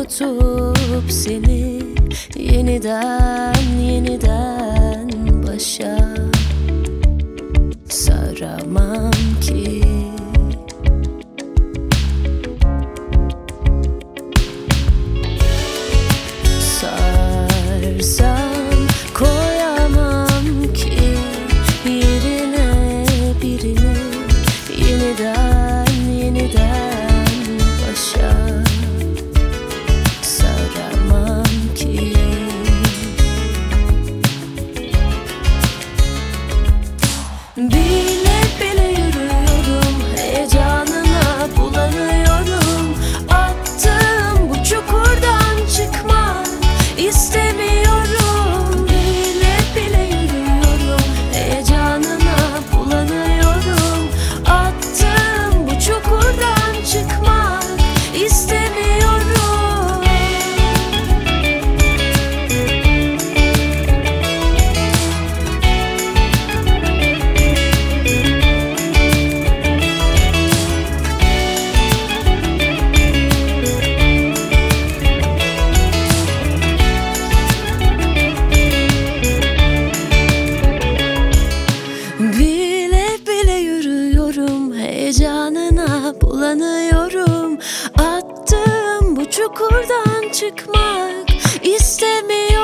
unutup seni yeniden başa saramam ki. Sarsam koyamam ki yerine birini yeniden başa saramam ki. Bile bile yürüyorum, heyecanına bulanıyorum. Attığım bu çukurdan çıkmak istemiyorum. Bile bile yürüyorum, heyecanına bulanıyorum. Attığım bu çukurdan çıkmak istemiyorum. Bile bile yürüyorum, heyecanına bulanıyorum. Attığım bu çukurdan çıkmak istemiyorum.